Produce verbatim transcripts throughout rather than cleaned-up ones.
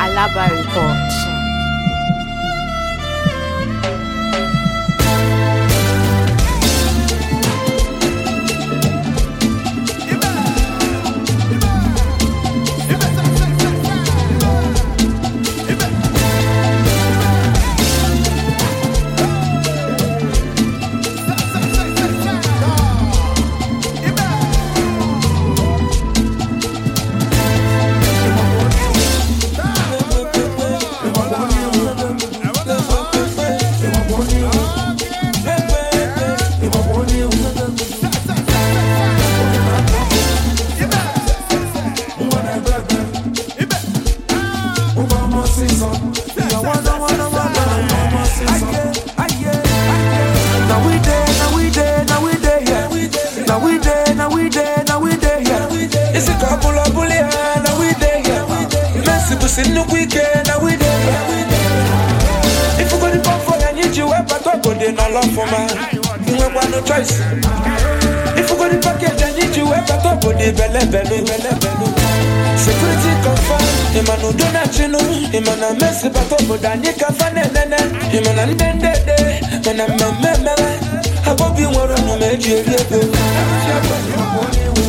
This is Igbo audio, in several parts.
Alaba Report. In the weekend, now we there. If you go to pump for, I need you up at all, but they not love for man. You have no choice. If you go to package, I need you up at all, but they belle belle belle belle. Security confirm, him and no donut, you know. Him and a mess about all, but I need a fan and then him and a den day day. When I'm a member, I hope you want to make you a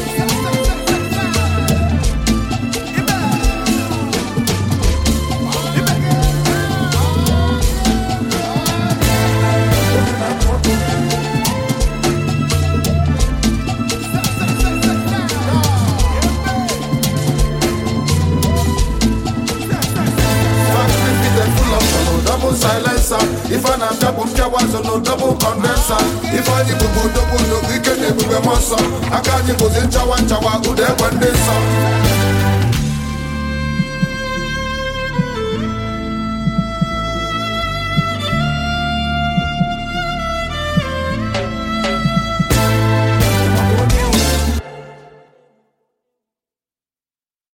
silencer. If I not double was no double condenser. If I need to go double no we can never be monster. I can't even chawa chawa who they want this song.